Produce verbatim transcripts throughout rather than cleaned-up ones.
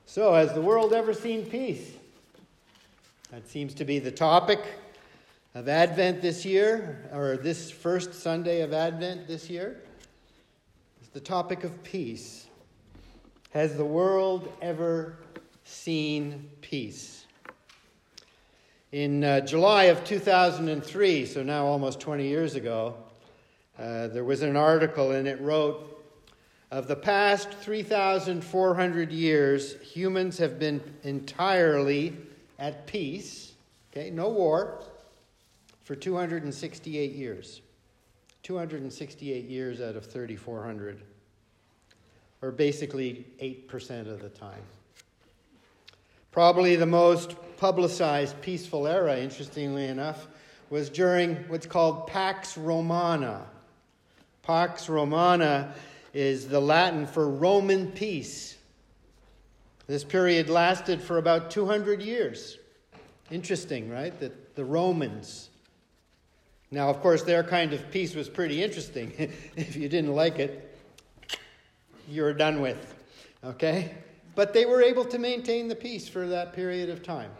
So, has the world ever seen peace? That seems to be the topic of Advent this year, or this first Sunday of Advent this year. It's the topic of peace. Has the world ever seen peace? In uh, July of two thousand three, so now almost twenty years ago, uh, there was an article and it wrote, of the past three thousand four hundred years, humans have been entirely at peace, okay, no war, for two hundred sixty-eight years. two hundred sixty-eight years out of three thousand four hundred, or basically eight percent of the time. Probably the most publicized peaceful era, interestingly enough, was during what's called Pax Romana. Pax Romana is the Latin for Roman peace. This period lasted for about two hundred years. Interesting, right? That the Romans. Now, of course, their kind of peace was pretty interesting. If you didn't like it, you were done with. Okay? But they were able to maintain the peace for that period of time.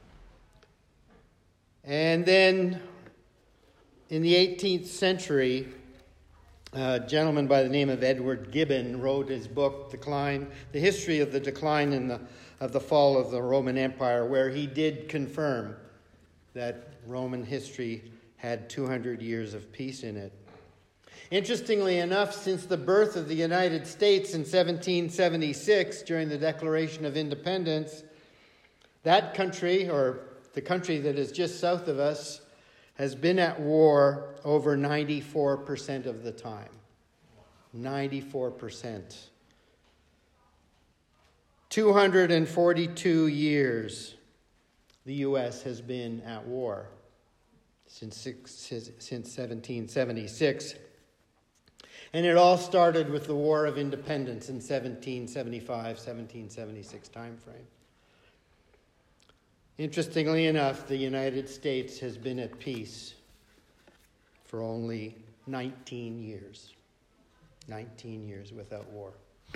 And then in the eighteenth century, a gentleman by the name of Edward Gibbon wrote his book, Decline, The History of the Decline and the, of the Fall of the Roman Empire, where he did confirm that Roman history had two hundred years of peace in it. Interestingly enough, since the birth of the United States in seventeen seventy-six, during the Declaration of Independence, that country, or the country that is just south of us, has been at war over ninety-four percent of the time. ninety-four percent. two hundred forty-two years the U S has been at war since, since seventeen seventy-six. And it all started with the War of Independence in seventeen seventy-five, seventeen seventy-six time frame. Interestingly enough, the United States has been at peace for only nineteen years. nineteen years without war.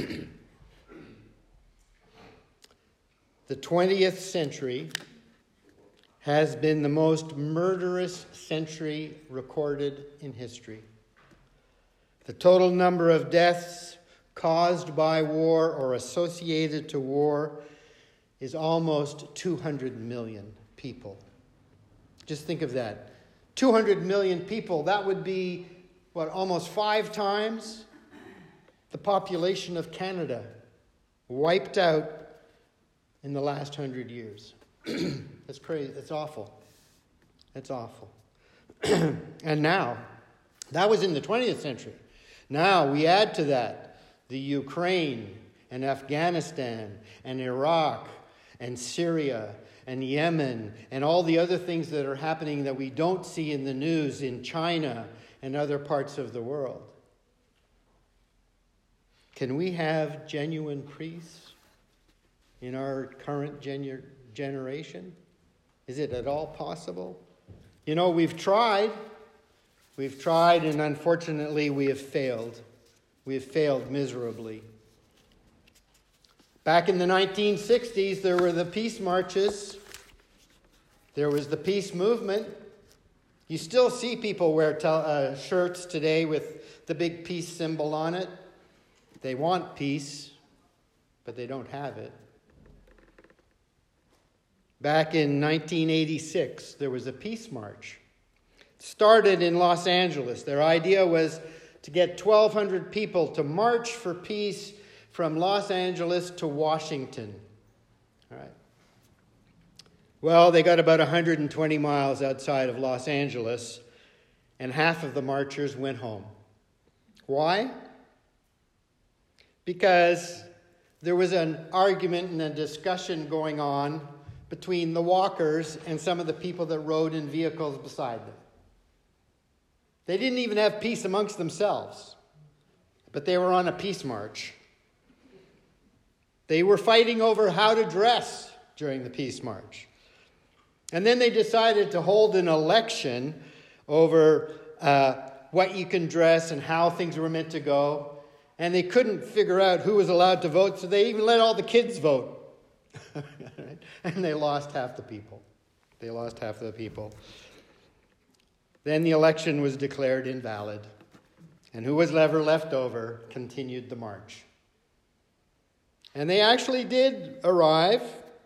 The twentieth century has been the most murderous century recorded in history. The total number of deaths caused by war or associated to war is almost two hundred million people. Just think of that. two hundred million people, that would be, what, almost five times the population of Canada, wiped out in the last hundred years. That's crazy. That's awful. That's awful. And now, that was in the twentieth century. Now we add to that the Ukraine and Afghanistan and Iraq and Syria and Yemen and all the other things that are happening that we don't see in the news in China and other parts of the world. Can we have genuine peace in our current genu- generation? Is it at all possible? You know, we've tried. We've tried, and unfortunately we have failed. We have failed miserably. Back in the nineteen sixties, there were the peace marches. There was the peace movement. You still see people wear tel- uh, shirts today with the big peace symbol on it. They want peace, but they don't have it. Back in nineteen eighty-six, there was a peace march. It started in Los Angeles. Their idea was to get twelve hundred people to march for peace from Los Angeles to Washington. All right. Well, they got about one hundred twenty miles outside of Los Angeles, and half of the marchers went home. Why? Because there was an argument and a discussion going on between the walkers and some of the people that rode in vehicles beside them. They didn't even have peace amongst themselves, but they were on a peace march. They were fighting over how to dress during the peace march. And then they decided to hold an election over uh, what you can dress and how things were meant to go. And they couldn't figure out who was allowed to vote, so they even let all the kids vote. And they lost half the people. They lost half the people. Then the election was declared invalid. And who was ever left over continued the march. And they actually did arrive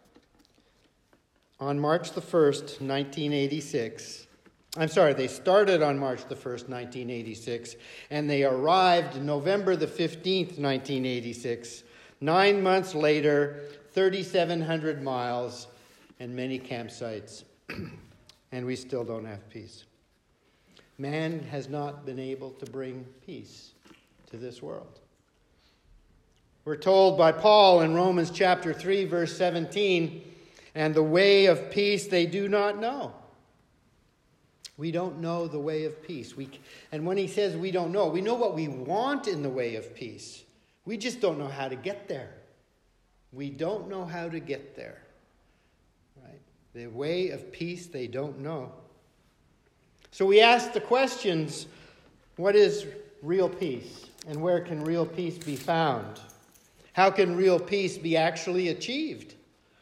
on March the first, nineteen eighty-six. I'm sorry, they started on March the first, nineteen eighty-six, and they arrived November the fifteenth, nineteen eighty-six. Nine months later, thirty-seven hundred miles and many campsites, and we still don't have peace. Man has not been able to bring peace to this world. We're told by Paul in Romans chapter three, verse seventeen, and the way of peace they do not know. We don't know the way of peace. We, and when he says we don't know, we know what we want in the way of peace. We just don't know how to get there. We don't know how to get there. Right? The way of peace they don't know. So we ask the questions, what is real peace? And where can real peace be found? How can real peace be actually achieved?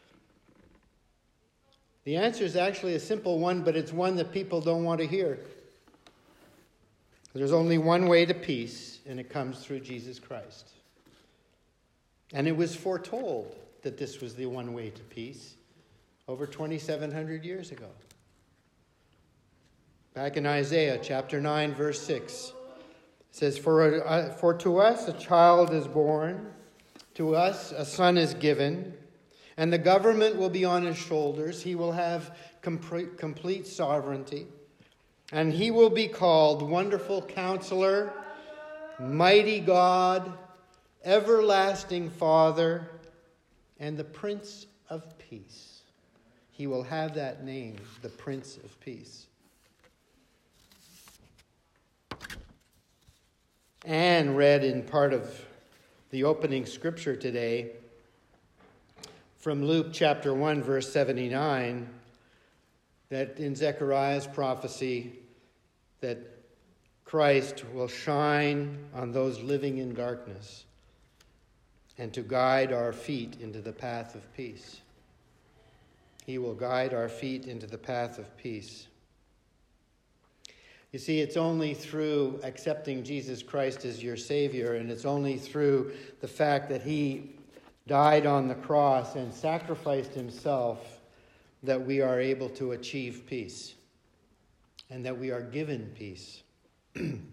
The answer is actually a simple one, but it's one that people don't want to hear. There's only one way to peace, and it comes through Jesus Christ. And it was foretold that this was the one way to peace over twenty-seven hundred years ago. Back in Isaiah chapter nine, verse six, it says, For, a, for to us a child is born, to us a son is given, and the government will be on his shoulders. He will have complete, complete sovereignty. And he will be called Wonderful Counselor, Mighty God, Everlasting Father, and the Prince of Peace. He will have that name, the Prince of Peace. Anne read in part of the opening scripture today from Luke chapter one, verse seventy-nine, that in Zechariah's prophecy that Christ will shine on those living in darkness and to guide our feet into the path of peace. He will guide our feet into the path of peace. You see, it's only through accepting Jesus Christ as your Savior, and it's only through the fact that he died on the cross and sacrificed himself that we are able to achieve peace and that we are given peace. In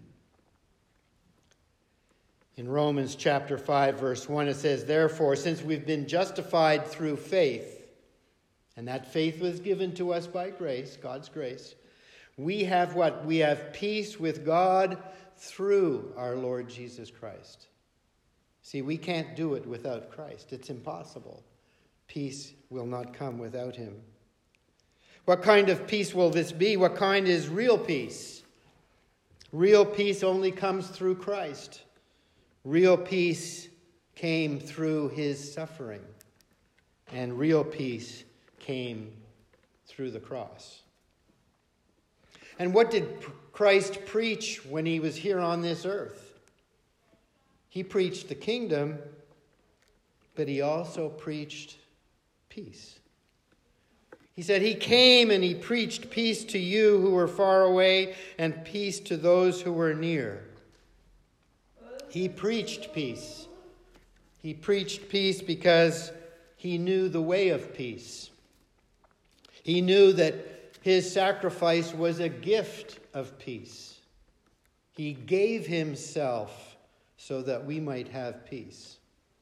Romans chapter five, verse one, it says, Therefore, since we've been justified through faith, and that faith was given to us by grace, God's grace, we have what? We have peace with God through our Lord Jesus Christ. See, we can't do it without Christ. It's impossible. Peace will not come without him. What kind of peace will this be? What kind is real peace? Real peace only comes through Christ. Real peace came through his suffering. And real peace came through the cross. And what did Christ preach when he was here on this earth? He preached the kingdom, but he also preached peace. He said he came and he preached peace to you who were far away and peace to those who were near. He preached peace. He preached peace because he knew the way of peace. He knew that his sacrifice was a gift of peace. He gave himself so that we might have peace.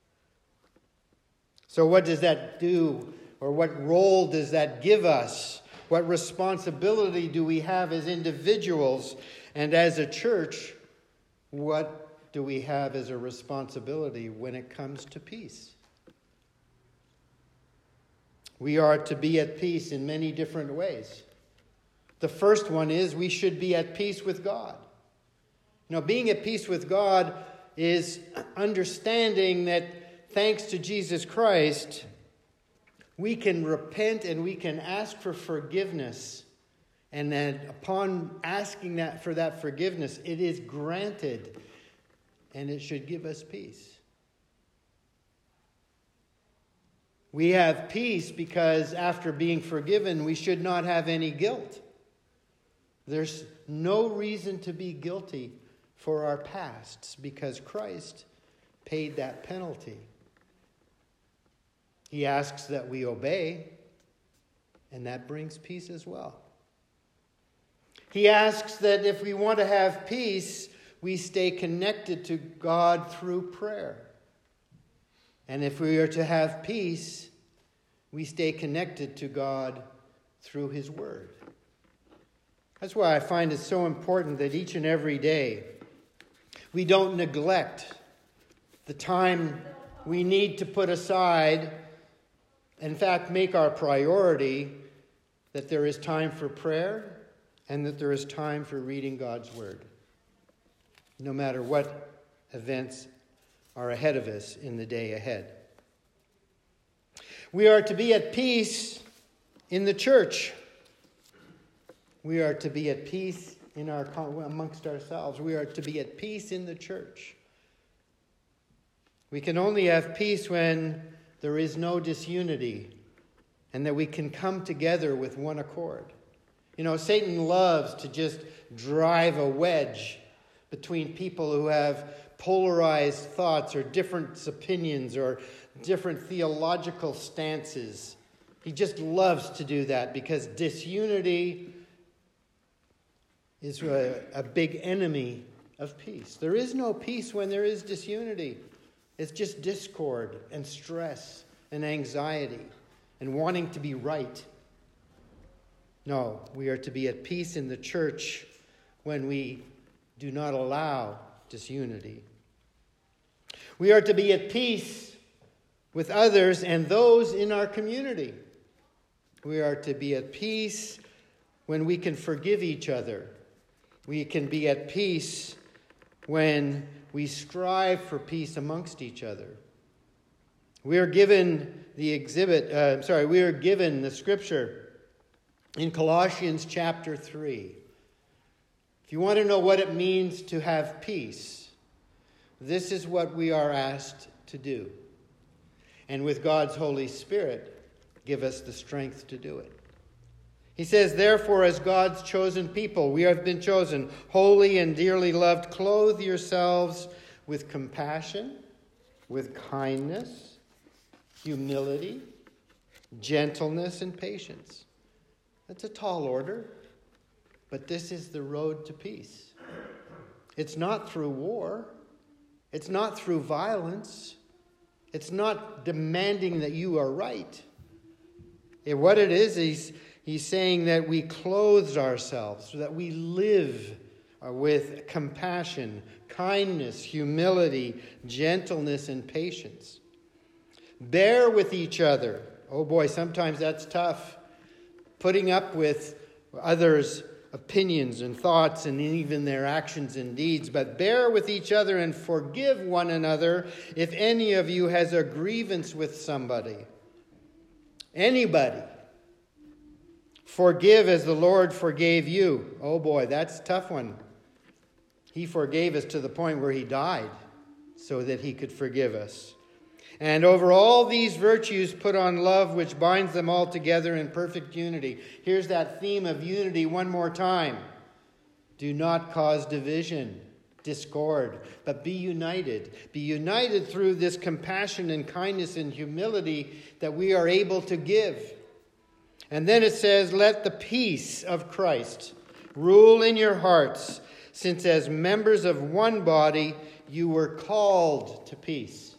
So what does that do, or what role does that give us? What responsibility do we have as individuals and as a church? What do we have as a responsibility when it comes to peace? We are to be at peace in many different ways. The first one is we should be at peace with God. You know, being at peace with God is understanding that thanks to Jesus Christ, we can repent and we can ask for forgiveness. And then upon asking that for that forgiveness, it is granted, and it should give us peace. We have peace because after being forgiven, we should not have any guilt. There's no reason to be guilty for our pasts because Christ paid that penalty. He asks that we obey, and that brings peace as well. He asks that if we want to have peace, we stay connected to God through prayer. And if we are to have peace, we stay connected to God through His Word. That's why I find it so important that each and every day we don't neglect the time we need to put aside, in fact, make our priority that there is time for prayer and that there is time for reading God's Word, no matter what events are ahead of us in the day ahead. We are to be at peace in the church. We are to be at peace in our amongst ourselves. We are to be at peace in the church. We can only have peace when there is no disunity and that we can come together with one accord. You know, Satan loves to just drive a wedge between people who have polarized thoughts or different opinions or different theological stances. He just loves to do that because disunity is a, a big enemy of peace. There is no peace when there is disunity. It's just discord and stress and anxiety and wanting to be right. No, we are to be at peace in the church when we do not allow disunity. We are to be at peace with others and those in our community. We are to be at peace when we can forgive each other. We can be at peace when we strive for peace amongst each other. We are given the exhibit, uh, sorry, we are given the scripture in Colossians chapter three. If you want to know what it means to have peace, this is what we are asked to do. And with God's Holy Spirit, give us the strength to do it. He says, therefore, as God's chosen people, we have been chosen, holy and dearly loved, clothe yourselves with compassion, with kindness, humility, gentleness, and patience. That's a tall order, but this is the road to peace. It's not through war. It's not through violence. It's not demanding that you are right. It, what it is, he's, he's saying that we clothe ourselves, so that we live with compassion, kindness, humility, gentleness, and patience. Bear with each other. Oh boy, sometimes that's tough. Putting up with others' opinions and thoughts and even their actions and deeds. But bear with each other and forgive one another if any of you has a grievance with somebody. Anybody. Forgive as the Lord forgave you. Oh boy, that's a tough one. He forgave us to the point where he died so that he could forgive us. And over all these virtues put on love, which binds them all together in perfect unity. Here's that theme of unity one more time. Do not cause division, discord, but be united. Be united through this compassion and kindness and humility that we are able to give. And then it says, let the peace of Christ rule in your hearts, since as members of one body you were called to peace.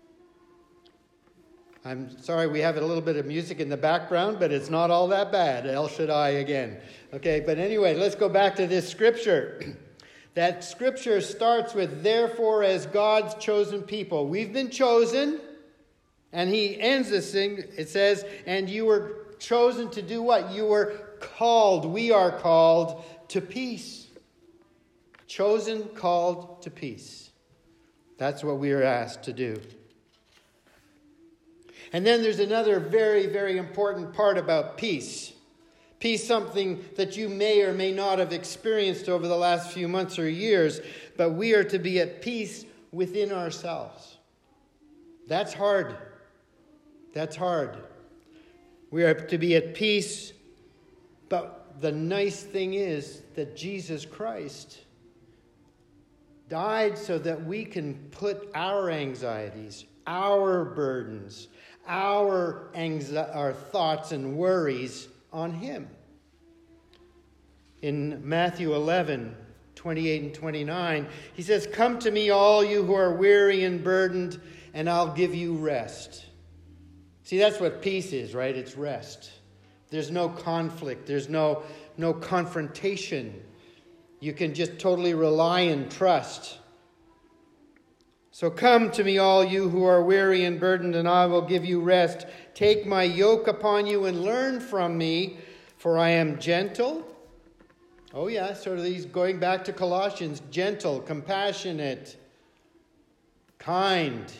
I'm sorry we have a little bit of music in the background, but it's not all that bad. El Shaddai again. Okay, but anyway, let's go back to this scripture. That scripture starts with, therefore, as God's chosen people. We've been chosen, and he ends this thing. It says, and you were chosen to do what? You were called. We are called to peace. Chosen, called to peace. That's what we are asked to do. And then there's another very, very important part about peace. Peace, something that you may or may not have experienced over the last few months or years, but we are to be at peace within ourselves. That's hard. That's hard. We are to be at peace, but the nice thing is that Jesus Christ died so that we can put our anxieties, our burdens, our, anxi- our thoughts and worries on him. In Matthew eleven, twenty-eight and twenty-nine, he says, "Come to me, all you who are weary and burdened, and I'll give you rest." See, that's what peace is, right? It's rest. There's no conflict. There's no, no confrontation. You can just totally rely and trust. So come to me, all you who are weary and burdened, and I will give you rest. Take my yoke upon you and learn from me, for I am gentle. Oh yeah, sort of these going back to Colossians, gentle, compassionate, kind,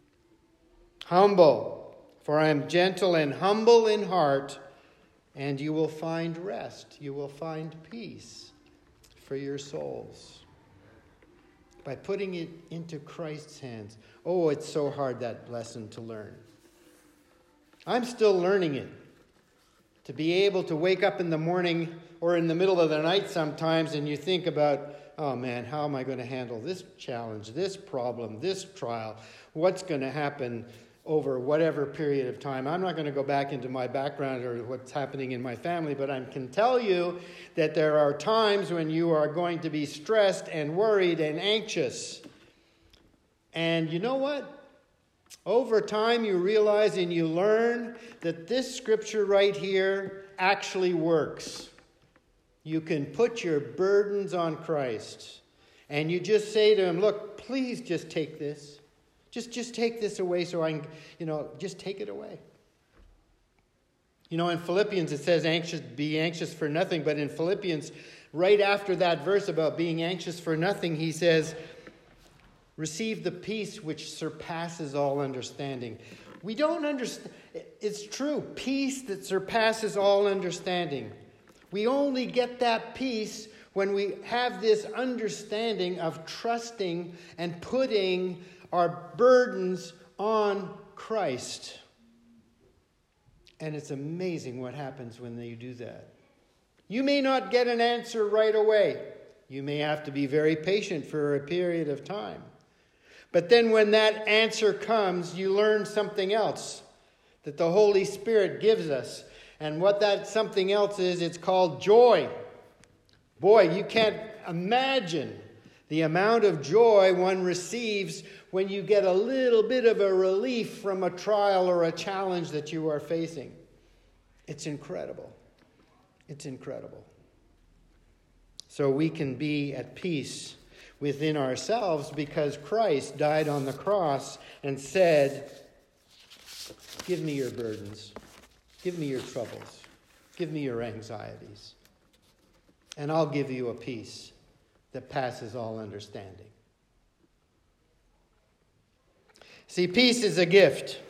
humble. For I am gentle and humble in heart, and you will find rest. You will find peace for your souls. By putting it into Christ's hands. Oh, it's so hard, that lesson to learn. I'm still learning it. To be able to wake up in the morning or in the middle of the night sometimes and you think about, oh man, how am I going to handle this challenge, this problem, this trial? What's going to happen over whatever period of time? I'm not going to go back into my background or what's happening in my family, but I can tell you that there are times when you are going to be stressed and worried and anxious. And you know what? Over time you realize and you learn that this scripture right here actually works. You can put your burdens on Christ and you just say to him, look, please just take this. Just, just take this away so I can, you know, just take it away. You know, in Philippians it says, anxious, be anxious for nothing. But in Philippians, right after that verse about being anxious for nothing, he says, receive the peace which surpasses all understanding. We don't understand. It's true. Peace that surpasses all understanding. We only get that peace when we have this understanding of trusting and putting our burdens on Christ. And it's amazing what happens when you do that. You may not get an answer right away. You may have to be very patient for a period of time. But then when that answer comes, you learn something else that the Holy Spirit gives us. And what that something else is, it's called joy. Boy, you can't imagine the amount of joy one receives when you get a little bit of a relief from a trial or a challenge that you are facing. It's incredible. It's incredible. So we can be at peace within ourselves because Christ died on the cross and said, give me your burdens. Give me your troubles. Give me your anxieties. And I'll give you a peace that passes all understanding. See, peace is a gift.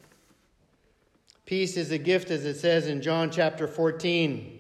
Peace is a gift, as it says in John chapter fourteen.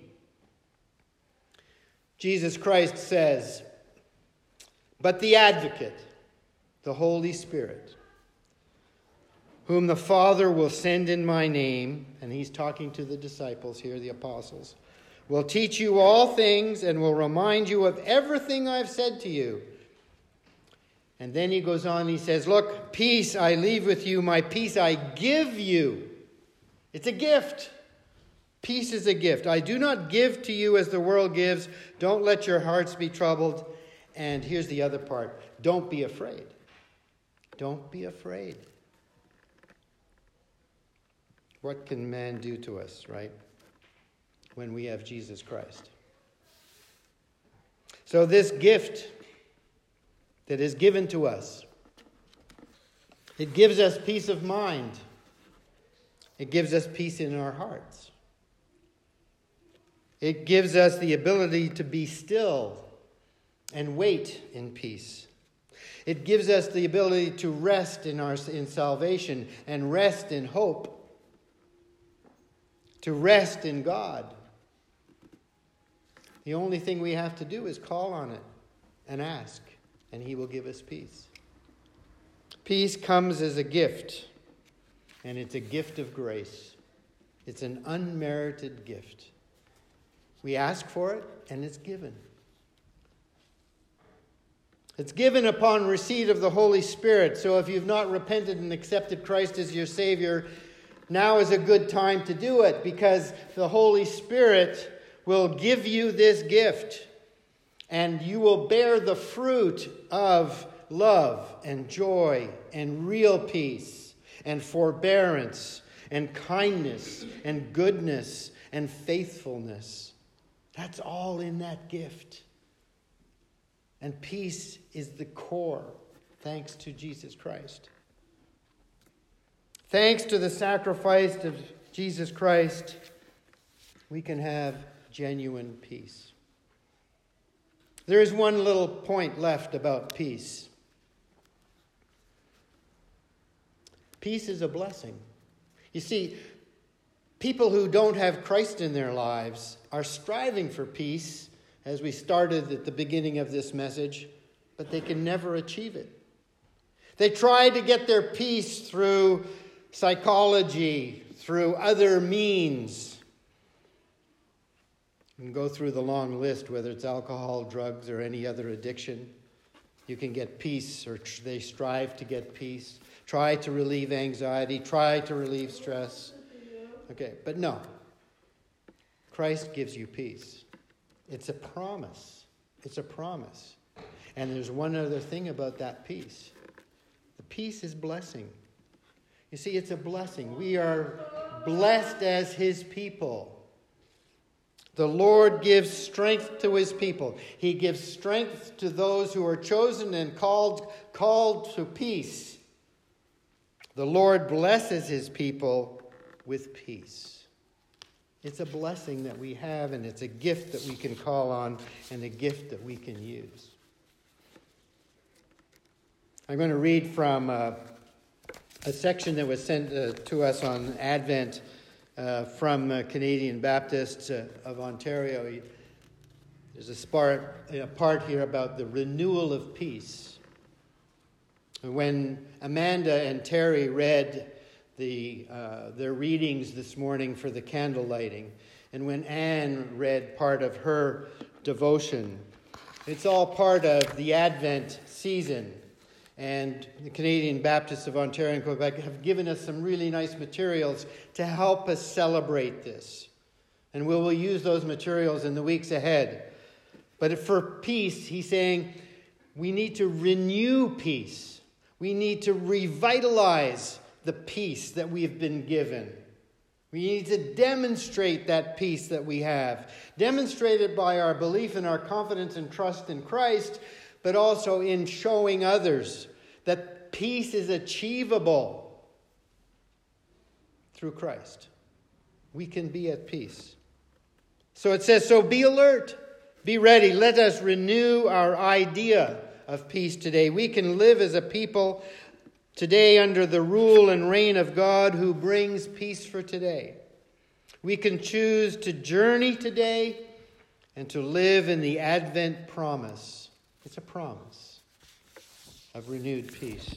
Jesus Christ says, but the advocate, the Holy Spirit, whom the Father will send in my name, and he's talking to the disciples here, the apostles, will teach you all things and will remind you of everything I've said to you. And then he goes on, he says, look, peace I leave with you, my peace I give you. It's a gift. Peace is a gift. I do not give to you as the world gives. Don't let your hearts be troubled. And here's the other part. Don't be afraid. Don't be afraid. What can man do to us, right? When we have Jesus Christ. So this gift that is given to us, it gives us peace of mind. It gives us peace in our hearts. It gives us the ability to be still and wait in peace. It gives us the ability to rest in our in salvation and rest in hope. To rest in God. The only thing we have to do is call on it and ask, and he will give us peace. Peace comes as a gift, and it's a gift of grace. It's an unmerited gift. We ask for it, and it's given. It's given upon receipt of the Holy Spirit. So if you've not repented and accepted Christ as your Savior, now is a good time to do it, because the Holy Spirit will give you this gift, and you will bear the fruit of love and joy and real peace and forbearance and kindness and goodness and faithfulness. That's all in that gift. And peace is the core, thanks to Jesus Christ. Thanks to the sacrifice of Jesus Christ, we can have genuine peace. There is one little point left about peace. Peace is a blessing. You see, people who don't have Christ in their lives are striving for peace, as we started at the beginning of this message, but they can never achieve it. They try to get their peace through psychology, through other means. You can go through the long list, whether it's alcohol, drugs, or any other addiction. You can get peace, or tr- they strive to get peace. Try to relieve anxiety, try to relieve stress. Okay, but no. Christ gives you peace. It's a promise. It's a promise. And there's one other thing about that peace. The peace is blessing. You see, it's a blessing. We are blessed as his people. The Lord gives strength to his people. He gives strength to those who are chosen and called, called to peace. The Lord blesses his people with peace. It's a blessing that we have, and it's a gift that we can call on, and a gift that we can use. I'm going to read from uh, a section that was sent uh, to us on Advent uh, from uh, Canadian Baptists uh, of Ontario. There's a part, a part here about the renewal of peace. When Amanda and Terry read The, uh, their readings this morning for the candle lighting, and when Anne read part of her devotion, it's all part of the Advent season. And the Canadian Baptists of Ontario and Quebec have given us some really nice materials to help us celebrate this. And we will use those materials in the weeks ahead. But for peace, he's saying we need to renew peace. We need to revitalize the peace that we've been given. We need to demonstrate that peace that we have. Demonstrate it by our belief and our confidence and trust in Christ, but also in showing others that peace is achievable through Christ. We can be at peace. So it says, so be alert, be ready. Let us renew our idea of peace today. We can live as a people today under the rule and reign of God who brings peace for today. We can choose to journey today and to live in the Advent promise. It's a promise of renewed peace.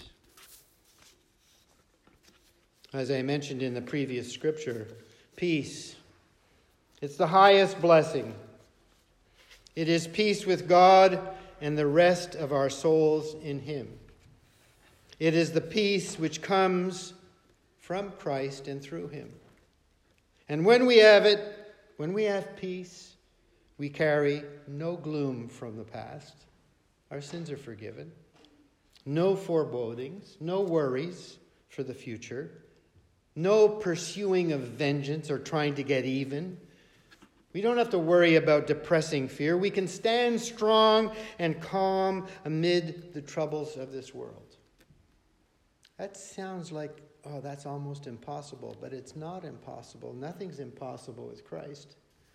As I mentioned in the previous scripture, peace, it's the highest blessing. It is peace with God and the rest of our souls in him. It is the peace which comes from Christ and through him. And when we have it, when we have peace, we carry no gloom from the past. Our sins are forgiven. No forebodings, no worries for the future. No pursuing of vengeance or trying to get even. We don't have to worry about depressing fear. We can stand strong and calm amid the troubles of this world. That sounds like, oh, that's almost impossible, but it's not impossible. Nothing's impossible with Christ.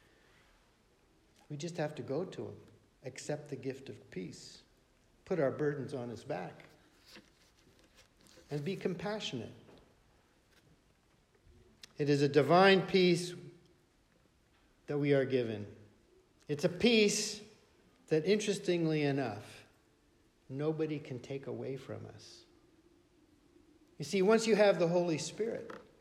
We just have to go to him, accept the gift of peace, put our burdens on his back, and be compassionate. It is a divine peace that we are given. It's a peace that, interestingly enough, nobody can take away from us. You see, once you have the Holy Spirit,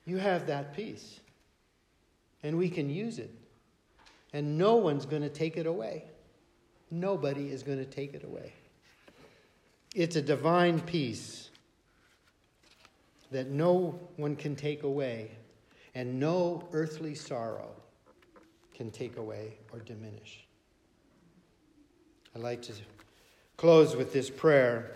You have that peace. And we can use it. And no one's going to take it away. Nobody is going to take it away. It's a divine peace that no one can take away, and no earthly sorrow can take away or diminish. I'd like to close with this prayer.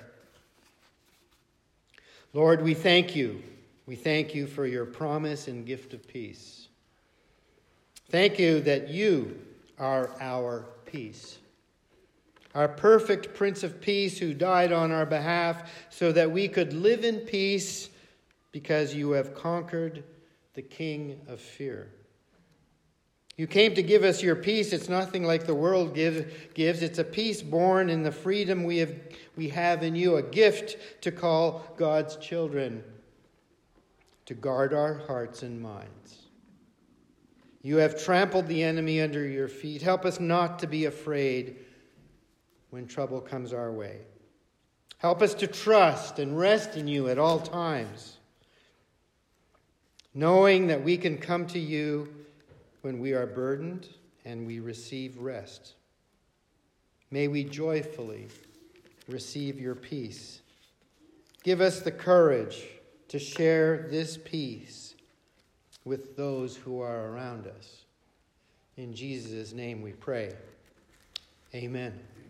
Lord, we thank you. We thank you for your promise and gift of peace. Thank you that you are our peace. Our perfect Prince of Peace who died on our behalf so that we could live in peace because you have conquered the king of fear. You came to give us your peace. It's nothing like the world gives. gives. It's a peace born in the freedom we have, we have in you, a gift to call God's children, to guard our hearts and minds. You have trampled the enemy under your feet. Help us not to be afraid when trouble comes our way. Help us to trust and rest in you at all times, knowing that we can come to you when we are burdened and we receive rest. May we joyfully receive your peace. Give us the courage to share this peace with those who are around us. In Jesus' name we pray. Amen.